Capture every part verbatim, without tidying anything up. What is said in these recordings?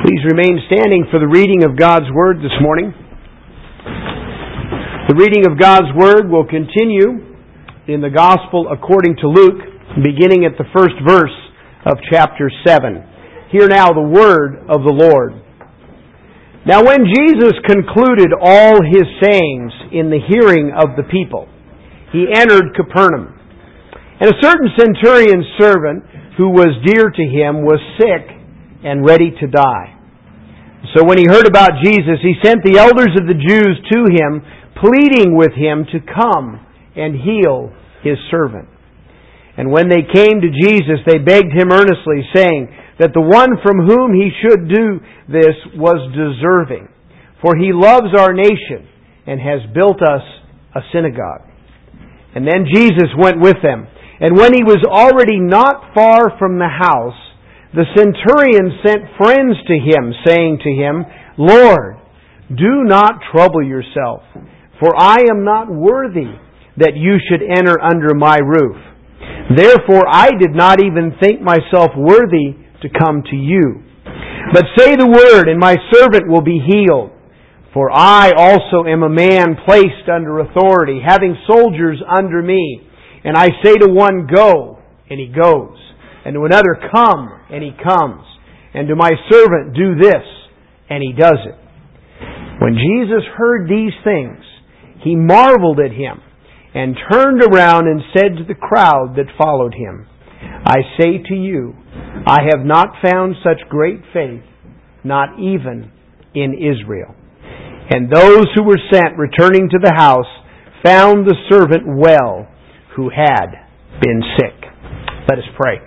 Please remain standing for the reading of God's Word this morning. The reading of God's Word will continue in the Gospel according to Luke, beginning at the first verse of chapter seven. Hear now the Word of the Lord. Now when Jesus concluded all His sayings in the hearing of the people, He entered Capernaum. And a certain centurion's servant, who was dear to him, was sick and ready to die. So when he heard about Jesus, he sent the elders of the Jews to him, pleading with him to come and heal his servant. And when they came to Jesus, they begged him earnestly, saying that the one from whom he should do this was deserving, for he loves our nation and has built us a synagogue. And then Jesus went with them. And when he was already not far from the house, the centurion sent friends to him, saying to him, Lord, do not trouble yourself, for I am not worthy that you should enter under my roof. Therefore I did not even think myself worthy to come to you. But say the word, and my servant will be healed. For I also am a man placed under authority, having soldiers under me. And I say to one, go, and he goes. And to another, come, and he comes. And to my servant, do this, and he does it. When Jesus heard these things, he marveled at him, and turned around and said to the crowd that followed him, I say to you, I have not found such great faith, not even in Israel. And those who were sent, returning to the house, found the servant well, who had been sick. Let us pray.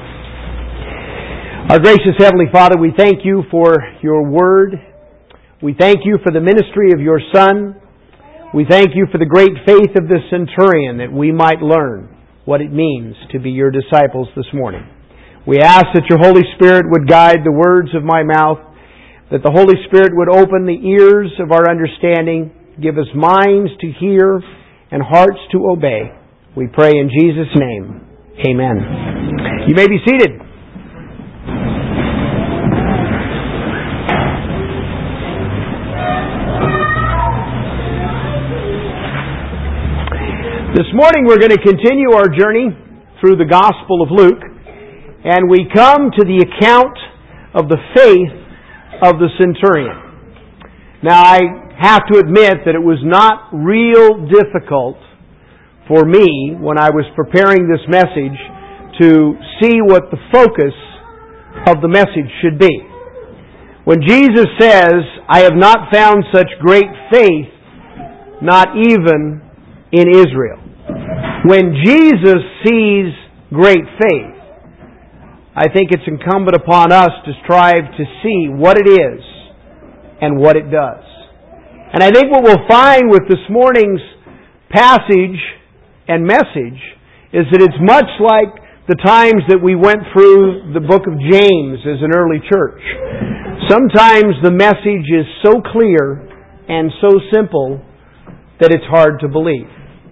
Our gracious Heavenly Father, we thank you for your Word. We thank you for the ministry of your Son. We thank you for the great faith of the centurion, that we might learn what it means to be your disciples this morning. We ask that your Holy Spirit would guide the words of my mouth, that the Holy Spirit would open the ears of our understanding, give us minds to hear and hearts to obey. We pray in Jesus' name. Amen. You may be seated. This morning we're going to continue our journey through the Gospel of Luke, and we come to the account of the faith of the centurion. Now I have to admit that it was not real difficult for me when I was preparing this message to see what the focus of the message should be. When Jesus says, I have not found such great faith, not even in Israel. When Jesus sees great faith, I think it's incumbent upon us to strive to see what it is and what it does. And I think what we'll find with this morning's passage and message is that it's much like the times that we went through the book of James as an early church. Sometimes the message is so clear and so simple that it's hard to believe.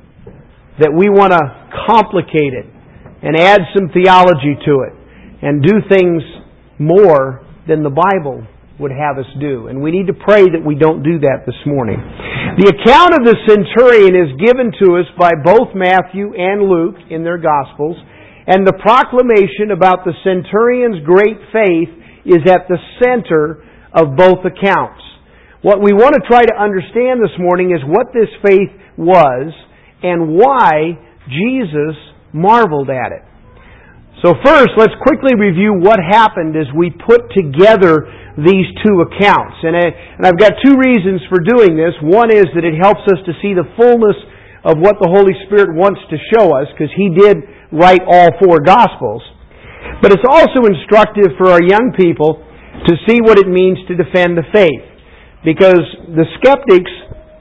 That we want to complicate it and add some theology to it and do things more than the Bible would have us do. And we need to pray that we don't do that this morning. The account of the centurion is given to us by both Matthew and Luke in their Gospels, and the proclamation about the centurion's great faith is at the center of both accounts. What we want to try to understand this morning is what this faith was and why Jesus marveled at it. So first, let's quickly review what happened as we put together these two accounts. And, I, and I've got two reasons for doing this. One is that it helps us to see the fullness of what the Holy Spirit wants to show us, because He did write all four Gospels. But it's also instructive for our young people to see what it means to defend the faith. Because the skeptics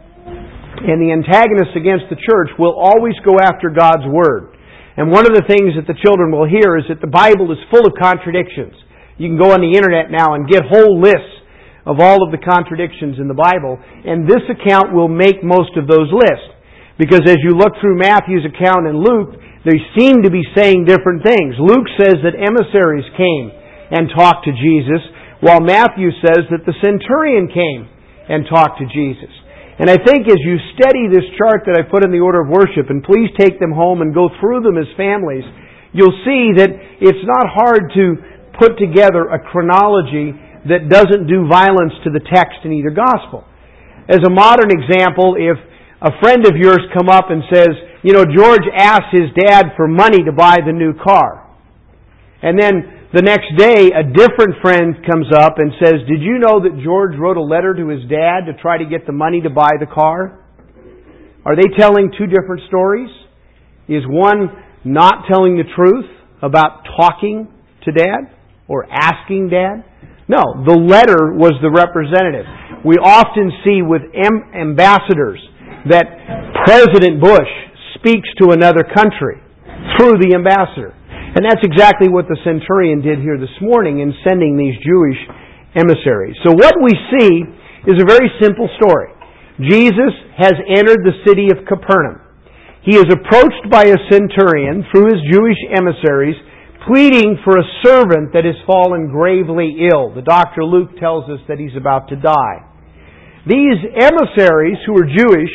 and the antagonists against the church will always go after God's Word. And one of the things that the children will hear is that the Bible is full of contradictions. You can go on the internet now and get whole lists of all of the contradictions in the Bible, and this account will make most of those lists. Because as you look through Matthew's account and Luke, they seem to be saying different things. Luke says that emissaries came and talked to Jesus, while Matthew says that the centurion came and talked to Jesus. And I think as you study this chart that I put in the order of worship, and please take them home and go through them as families, you'll see that it's not hard to put together a chronology that doesn't do violence to the text in either gospel. As a modern example, if a friend of yours come up and says, you know, George asked his dad for money to buy the new car. And then the next day, a different friend comes up and says, did you know that George wrote a letter to his dad to try to get the money to buy the car? Are they telling two different stories? Is one not telling the truth about talking to dad or asking dad? No, the letter was the representative. We often see with am- ambassadors that President Bush speaks to another country through the ambassador. And that's exactly what the centurion did here this morning in sending these Jewish emissaries. So what we see is a very simple story. Jesus has entered the city of Capernaum. He is approached by a centurion through his Jewish emissaries, pleading for a servant that has fallen gravely ill. The Doctor Luke tells us that he's about to die. These emissaries, who are Jewish,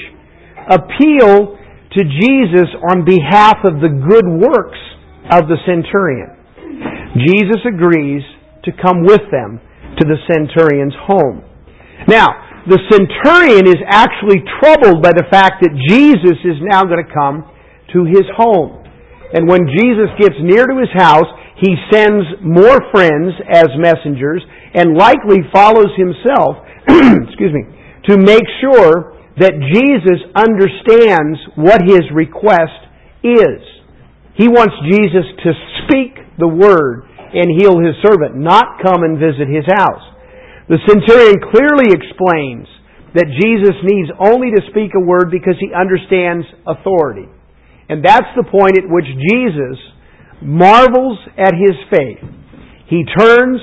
appeal to Jesus on behalf of the good works of the centurion. Jesus agrees to come with them to the centurion's home. Now, the centurion is actually troubled by the fact that Jesus is now going to come to his home. And when Jesus gets near to his house, he sends more friends as messengers and likely follows himself, excuse me, to make sure that Jesus understands what his request is. He wants Jesus to speak the word and heal his servant, not come and visit his house. The centurion clearly explains that Jesus needs only to speak a word because he understands authority. And that's the point at which Jesus marvels at his faith. He turns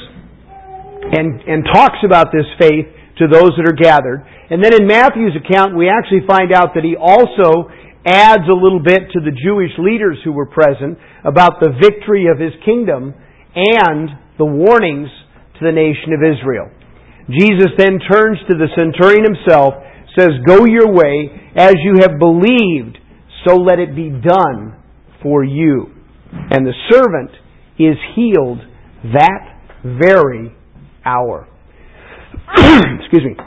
and, and talks about this faith to those that are gathered. And then in Matthew's account, we actually find out that he also adds a little bit to the Jewish leaders who were present about the victory of his kingdom and the warnings to the nation of Israel. Jesus then turns to the centurion himself, says, go your way, as you have believed, so let it be done for you. And the servant is healed that very hour. Excuse me.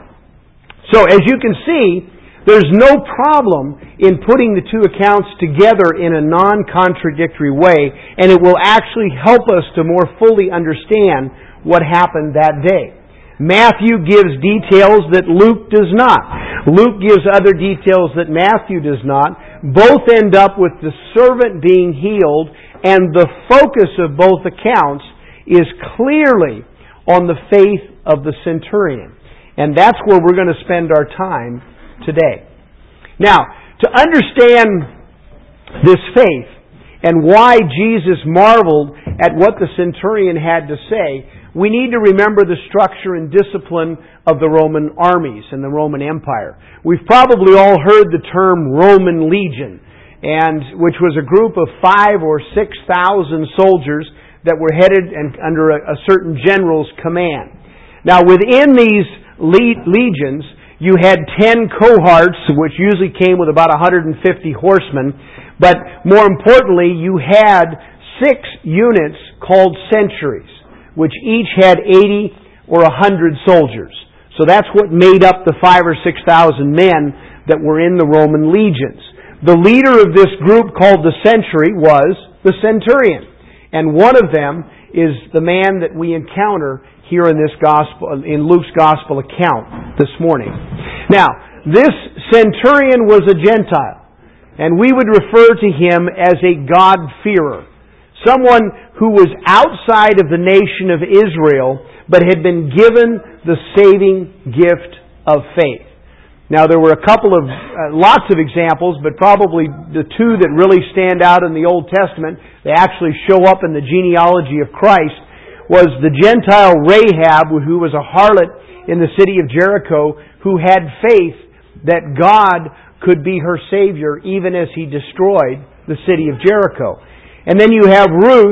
So as you can see, there's no problem in putting the two accounts together in a non-contradictory way, and it will actually help us to more fully understand what happened that day. Matthew gives details that Luke does not. Luke gives other details that Matthew does not. Both end up with the servant being healed, and the focus of both accounts is clearly on the faith of the centurion. And that's where we're going to spend our time today. Now, to understand this faith and why Jesus marveled at what the centurion had to say, we need to remember the structure and discipline of the Roman armies and the Roman Empire. We've probably all heard the term Roman legion, and which was a group of five or six thousand soldiers that were headed and under a, a certain general's command. Now, within these le- legions, you had ten cohorts, which usually came with about one hundred fifty horsemen. But more importantly, you had six units called centuries, which each had eighty or one hundred soldiers. So that's what made up the five or six thousand men that were in the Roman legions. The leader of this group called the century was the centurion. And one of them is the man that we encounter here in this gospel, in Luke's gospel account this morning. Now, this centurion was a Gentile, and we would refer to him as a God-fearer. Someone who was outside of the nation of Israel, but had been given the saving gift of faith. Now, there were a couple of, uh, lots of examples, but probably the two that really stand out in the Old Testament, they actually show up in the genealogy of Christ, was the Gentile Rahab, who was a harlot in the city of Jericho, who had faith that God could be her Savior even as He destroyed the city of Jericho. And then you have Ruth,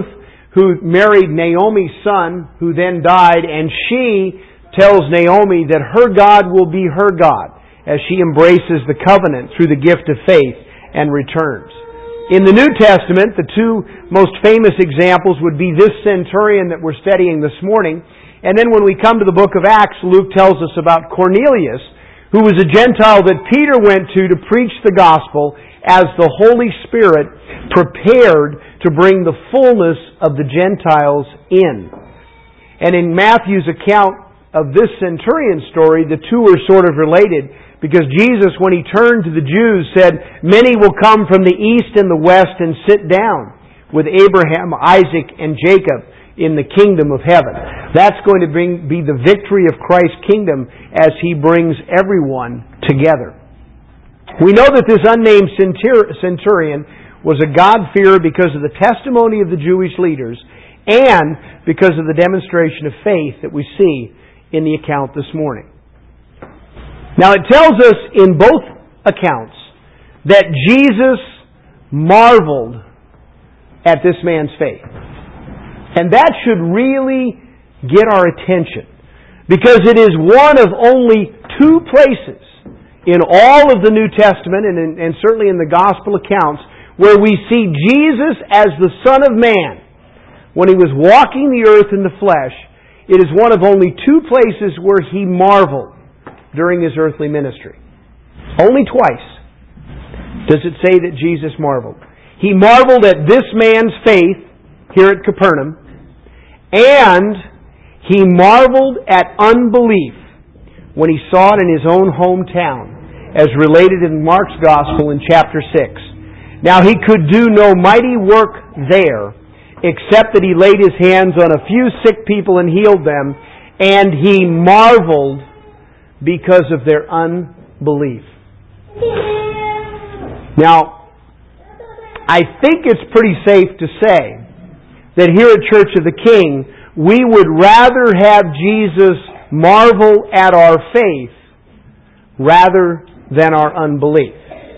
who married Naomi's son, who then died, and she tells Naomi that her God will be her God as she embraces the covenant through the gift of faith and returns. In the New Testament, the two most famous examples would be this centurion that we're studying this morning, and then when we come to the book of Acts, Luke tells us about Cornelius, who was a Gentile that Peter went to to preach the gospel as the Holy Spirit prepared to bring the fullness of the Gentiles in. And in Matthew's account of this centurion story, the two are sort of related, because Jesus, when He turned to the Jews, said, "Many will come from the east and the west and sit down with Abraham, Isaac, and Jacob in the kingdom of heaven." That's going to bring, be the victory of Christ's kingdom as He brings everyone together. We know that this unnamed centurion was a God-fearer because of the testimony of the Jewish leaders and because of the demonstration of faith that we see in the account this morning. Now it tells us in both accounts that Jesus marveled at this man's faith. And that should really get our attention, because it is one of only two places in all of the New Testament and, in, and certainly in the Gospel accounts where we see Jesus as the Son of Man when He was walking the earth in the flesh. It is one of only two places where He marveled during His earthly ministry. Only twice does it say that Jesus marveled. He marveled at this man's faith here at Capernaum, and He marveled at unbelief when He saw it in His own hometown, as related in Mark's Gospel in chapter six. Now He could do no mighty work there, except that He laid His hands on a few sick people and healed them, and He marveled because of their unbelief. Now, I think it's pretty safe to say that here at Church of the King, we would rather have Jesus marvel at our faith rather than our unbelief.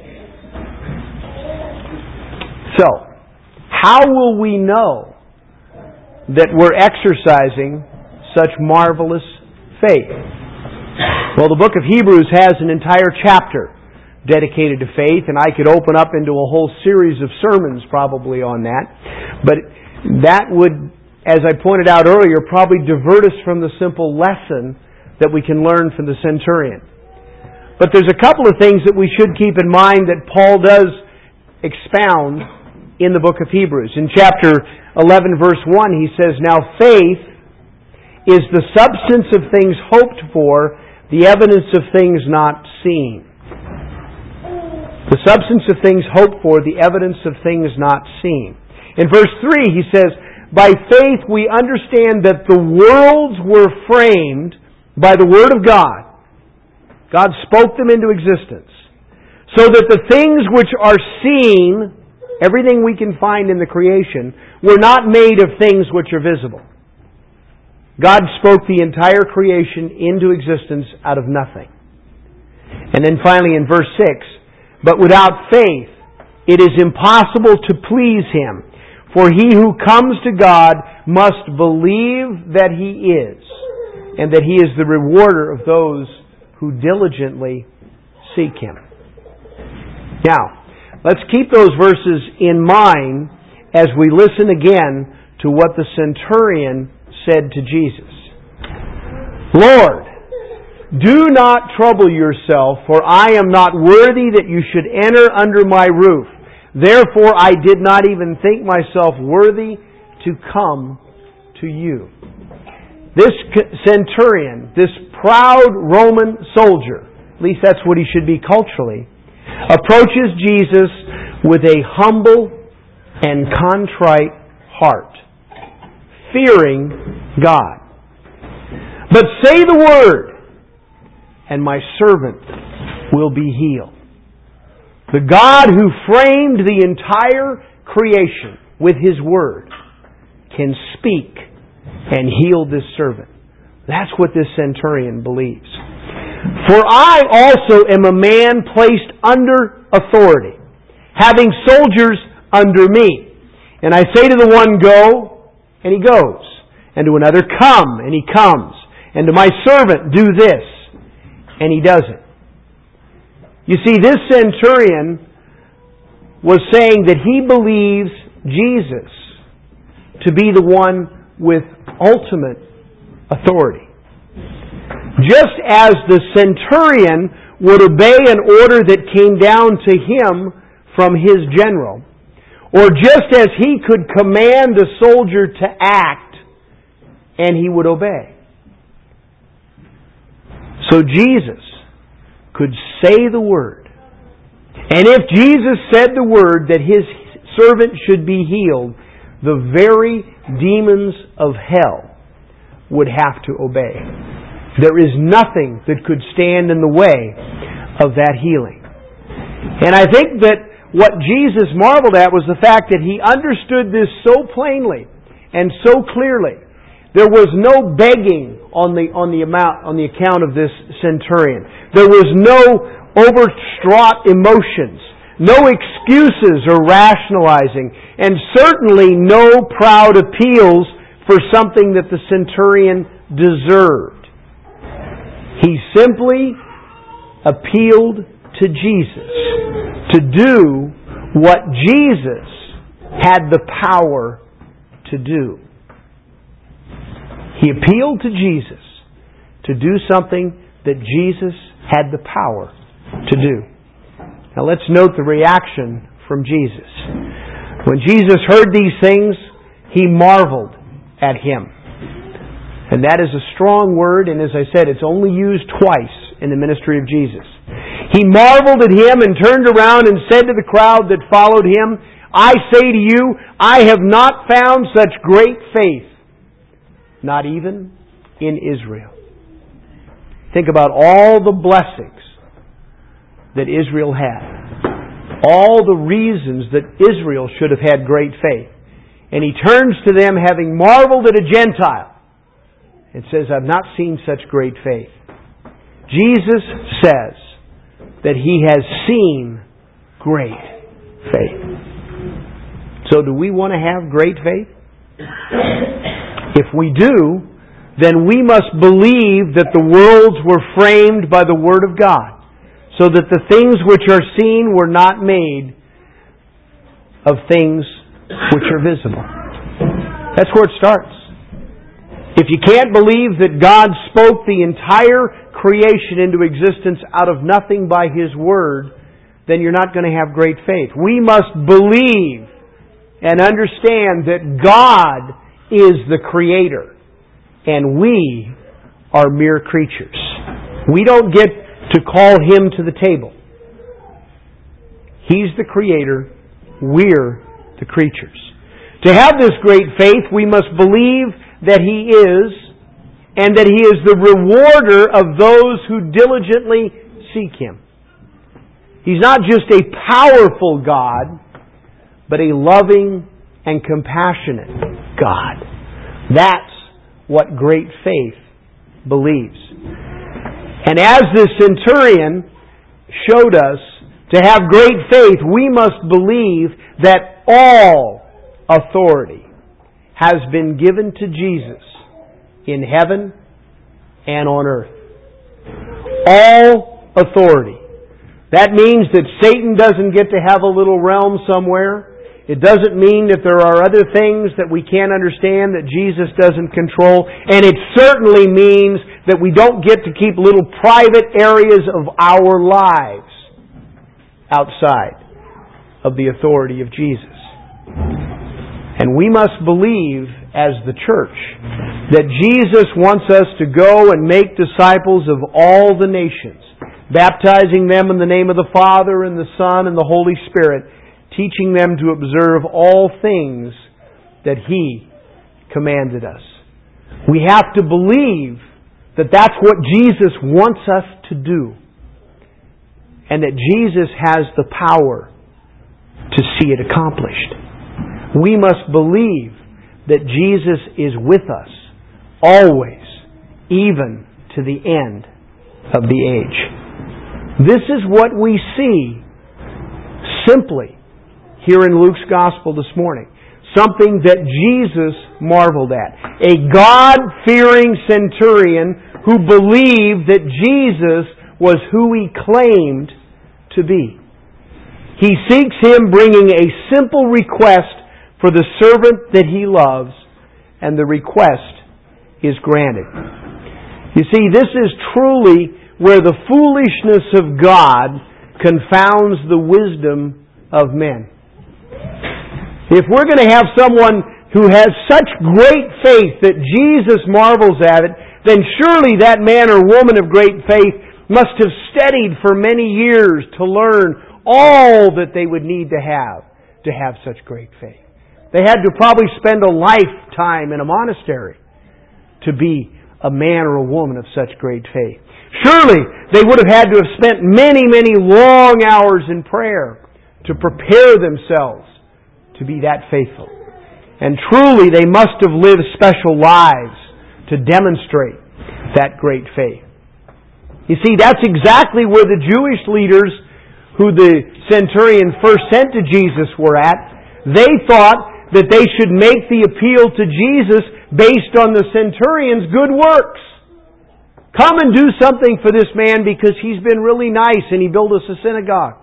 So, how will we know that we're exercising such marvelous faith? Well, the book of Hebrews has an entire chapter dedicated to faith, and I could open up into a whole series of sermons probably on that. But that would, as I pointed out earlier, probably divert us from the simple lesson that we can learn from the centurion. But there's a couple of things that we should keep in mind that Paul does expound in the book of Hebrews. In chapter eleven, verse one, he says, "Now faith is the substance of things hoped for, the evidence of things not seen." The substance of things hoped for, the evidence of things not seen. In verse three, he says, "By faith we understand that the worlds were framed by the Word of God." God spoke them into existence. "So that the things which are seen," everything we can find in the creation, "were not made of things which are visible." God spoke the entire creation into existence out of nothing. And then finally in verse six, "But without faith it is impossible to please Him. For he who comes to God must believe that He is, and that He is the rewarder of those who diligently seek Him." Now, let's keep those verses in mind as we listen again to what the centurion said to Jesus. "Lord, do not trouble yourself, for I am not worthy that you should enter under my roof. Therefore I did not even think myself worthy to come to you." This centurion, this proud Roman soldier, at least that's what he should be culturally, approaches Jesus with a humble and contrite heart, fearing God. "But say the word, and my servant will be healed." The God who framed the entire creation with His Word can speak and heal this servant. That's what this centurion believes. "For I also am a man placed under authority, having soldiers under me. And I say to the one, 'Go,' and he goes. And to another, come, and he comes. And to my servant, do this, and he does it. You see, this centurion was saying that he believes Jesus to be the one with ultimate authority. Just as the centurion would obey an order that came down to him from his general, or just as he could command a soldier to act and he would obey. So Jesus could say the word. And if Jesus said the word that his servant should be healed, the very demons of hell would have to obey. There is nothing that could stand in the way of that healing. And I think that what Jesus marveled at was the fact that he understood this so plainly and so clearly. There was no begging on the on the amount on the account of this centurion. There was no overstraught emotions, no excuses or rationalizing, and certainly no proud appeals for something that the centurion deserved. He simply appealed to Jesus to do what Jesus had the power to do. He appealed to Jesus to do something that Jesus had the power to do. Now let's note the reaction from Jesus. When Jesus heard these things, he marveled at him. And that is a strong word, and as I said, it's only used twice in the ministry of Jesus. He marveled at him and turned around and said to the crowd that followed him, I say to you, I have not found such great faith, not even in Israel. Think about all the blessings that Israel had. All the reasons that Israel should have had great faith. And he turns to them having marveled at a Gentile and says, I've not seen such great faith. Jesus says that he has seen great faith. So do we want to have great faith? If we do, then we must believe that the worlds were framed by the Word of God, so that the things which are seen were not made of things which are visible. That's where it starts. If you can't believe that God spoke the entire creation into existence out of nothing by His Word, then you're not going to have great faith. We must believe and understand that God is the Creator, and we are mere creatures. We don't get to call Him to the table. He's the Creator, we're the creatures. To have this great faith, we must believe that He is, and that He is the rewarder of those who diligently seek Him. He's not just a powerful God, but a loving and compassionate God. That's what great faith believes. And as this centurion showed us, to have great faith, we must believe that all authority has been given to Jesus in heaven and on earth. All authority. That means that Satan doesn't get to have a little realm somewhere. It doesn't mean that there are other things that we can't understand that Jesus doesn't control. And it certainly means that we don't get to keep little private areas of our lives outside of the authority of Jesus. And we must believe as the church that Jesus wants us to go and make disciples of all the nations, baptizing them in the name of the Father and the Son and the Holy Spirit, teaching them to observe all things that He commanded us. We have to believe that that's what Jesus wants us to do, and that Jesus has the power to see it accomplished. We must believe that Jesus is with us always, even to the end of the age. This is what we see simply here in Luke's Gospel this morning. something that Jesus marveled at. A God-fearing centurion who believed that Jesus was who He claimed to be. He seeks Him bringing a simple request for the servant that He loves, and the request is granted. You see, this is truly where the foolishness of God confounds the wisdom of men. If we're going to have someone who has such great faith that Jesus marvels at it, then surely that man or woman of great faith must have studied for many years to learn all that they would need to have to have such great faith. They had to probably spend a lifetime in a monastery to be a man or a woman of such great faith. Surely they would have had to have spent many, many long hours in prayer to prepare themselves to be that faithful. And truly they must have lived special lives to demonstrate that great faith. You see, that's exactly where the Jewish leaders who the centurion first sent to Jesus were at. They thought that they should make the appeal to Jesus based on the centurion's good works. Come and do something for this man because he's been really nice and he built us a synagogue.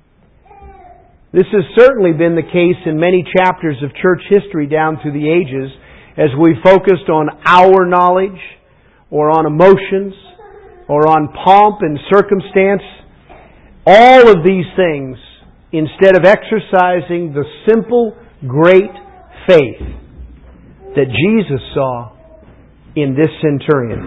This has certainly been the case in many chapters of church history down through the ages as we focused on our knowledge or on emotions or on pomp and circumstance. All of these things, instead of exercising the simple, great faith that Jesus saw in this centurion.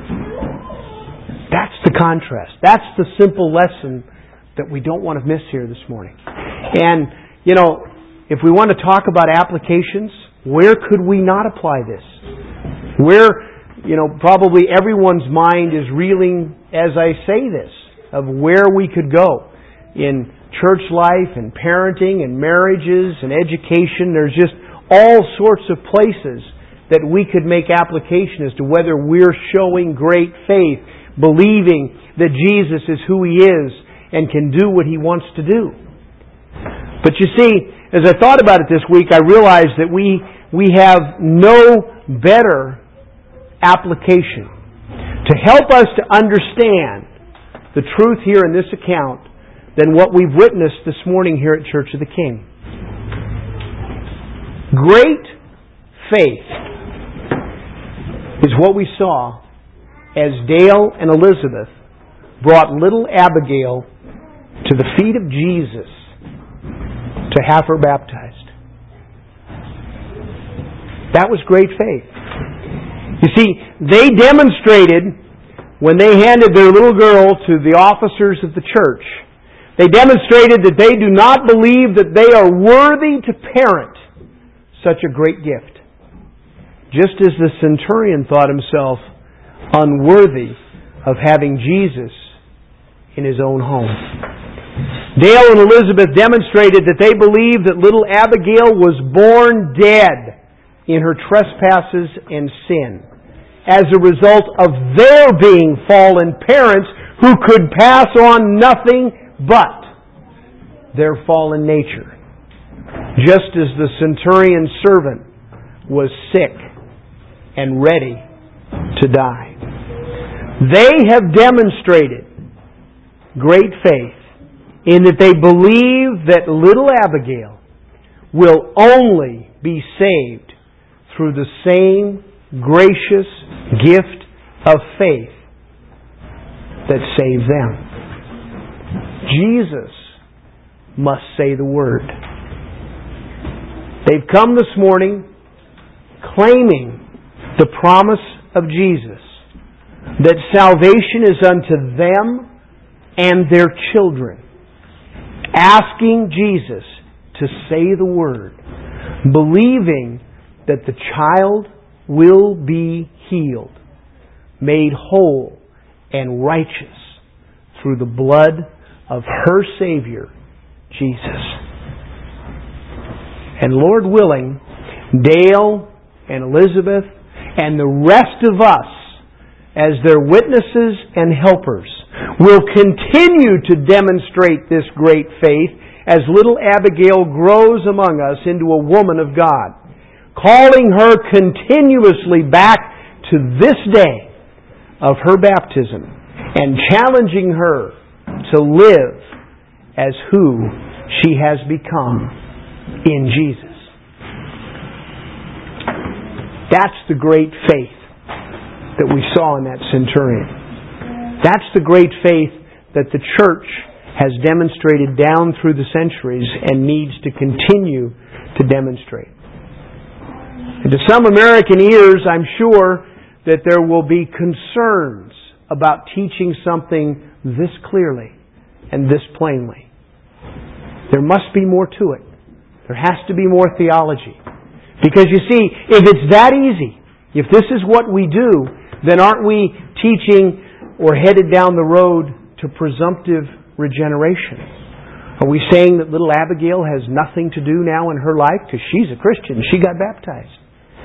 That's the contrast. That's the simple lesson that we don't want to miss here this morning. And, you know, if we want to talk about applications, where could we not apply this? Where, you know, probably everyone's mind is reeling as I say this, of where we could go in church life and parenting and marriages and education. There's just all sorts of places that we could make application as to whether we're showing great faith, believing that Jesus is who He is and can do what He wants to do. But you see, as I thought about it this week, I realized that we we have no better application to help us to understand the truth here in this account than what we've witnessed this morning here at Church of the King. Great faith is what we saw as Dale and Elizabeth brought little Abigail to the feet of Jesus to have her baptized. That was great faith. You see, they demonstrated when they handed their little girl to the officers of the church, they demonstrated that they do not believe that they are worthy to parent such a great gift. Just as the centurion thought himself unworthy of having Jesus in his own home. Dale and Elizabeth demonstrated that they believed that little Abigail was born dead in her trespasses and sin as a result of their being fallen parents who could pass on nothing but their fallen nature. Just as the centurion's servant was sick and ready to die. They have demonstrated great faith in that they believe that little Abigail will only be saved through the same gracious gift of faith that saves them. Jesus must say the word. They've come this morning claiming the promise of Jesus that salvation is unto them and their children, asking Jesus to say the word, believing that the child will be healed, made whole and righteous through the blood of her Savior, Jesus. And Lord willing, Dale and Elizabeth and the rest of us, as their witnesses and helpers, will continue to demonstrate this great faith as little Abigail grows among us into a woman of God. calling her continuously back to this day of her baptism and challenging her to live as who she has become in Jesus. That's the great faith that we saw in that centurion. That's the great faith that the church has demonstrated down through the centuries and needs to continue to demonstrate. And to some American ears, I'm sure that there will be concerns about teaching something this clearly and this plainly. There must be more to it. There has to be more theology. Because you see, if it's that easy, if this is what we do, then aren't we teaching or headed down the road to presumptive regeneration? Are we saying that little Abigail has nothing to do now in her life because she's a Christian, she got baptized?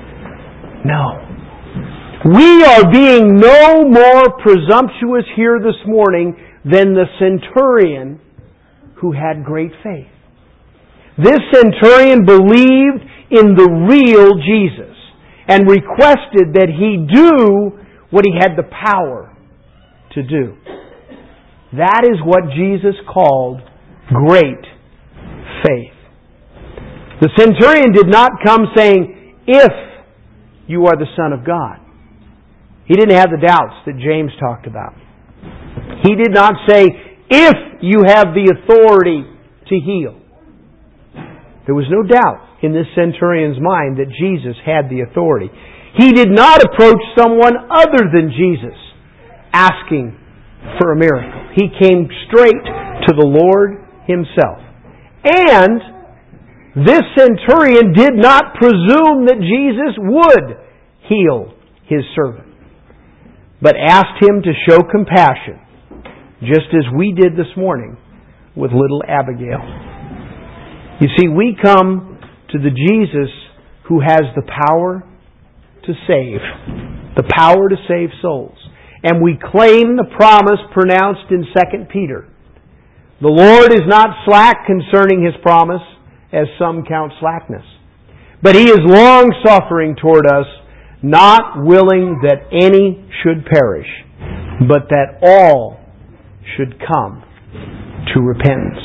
No. We are being no more presumptuous here this morning than the centurion who had great faith. This centurion believed in the real Jesus and requested that he do what he had the power to do. That is what Jesus called great faith. The centurion did not come saying, "If you are the Son of God." He didn't have the doubts that James talked about. He did not say, "If you have the authority to heal." There was no doubt in this centurion's mind that Jesus had the authority. He did not approach someone other than Jesus asking for a miracle. He came straight to the Lord Himself. And this centurion did not presume that Jesus would heal his servant, but asked Him to show compassion, just as we did this morning with little Abigail. You see, we come to the Jesus who has the power to save, the power to save souls. And we claim the promise pronounced in Second Peter. The Lord is not slack concerning His promise, as some count slackness, but He is long-suffering toward us, not willing that any should perish, but that all should come to repentance.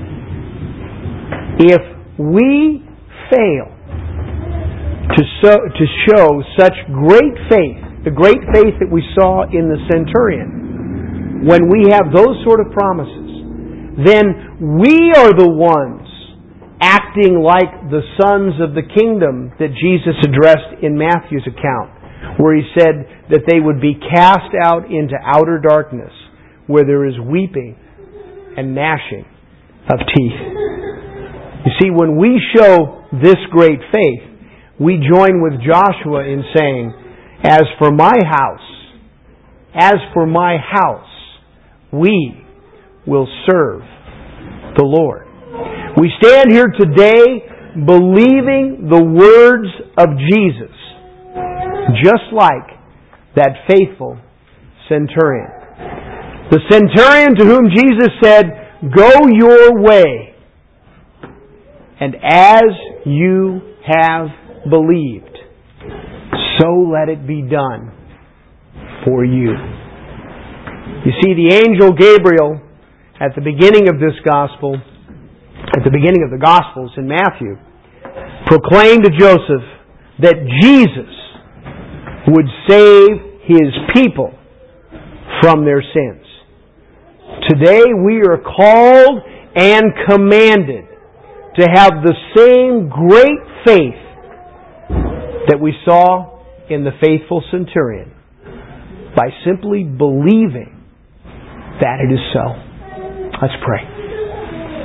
If we fail to, so, to show such great faith, the great faith that we saw in the centurion, when we have those sort of promises, then we are the ones acting like the sons of the kingdom that Jesus addressed in Matthew's account, where He said that they would be cast out into outer darkness, where there is weeping and gnashing of teeth. You see, when we show this great faith, we join with Joshua in saying, "As for my house, as for my house, we will serve the Lord." We stand here today believing the words of Jesus, just like that faithful centurion. The centurion to whom Jesus said, "Go your way, and as you have believed, so let it be done for you." You see, the angel Gabriel, at the beginning of this gospel, at the beginning of the Gospels in Matthew, proclaimed to Joseph that Jesus would save His people from their sins. Today we are called and commanded to have the same great faith that we saw in the faithful centurion, by simply believing that it is so. Let's pray.